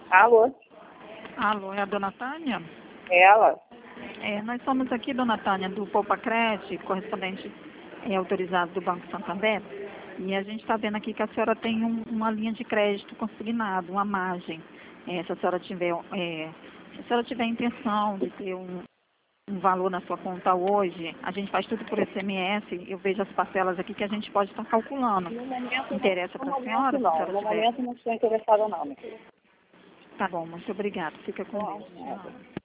Alô? Alô, é a dona Tânia? Ela? Nós somos aqui, dona Tânia, do Poupa Crédito, correspondente autorizado do Banco Santander, e a gente está vendo aqui que a senhora tem uma linha de crédito consignado, uma margem. Se a senhora tiver, se a senhora tiver intenção de ter um valor na sua conta hoje, a gente faz tudo por SMS, eu vejo as parcelas aqui que a gente pode estar calculando. No momento Interessa para a senhora? não. Se a senhora No tiver. momento não estou interessada não, minha filha. Tá bom, muito obrigada. Fica com Não, Deus. nada.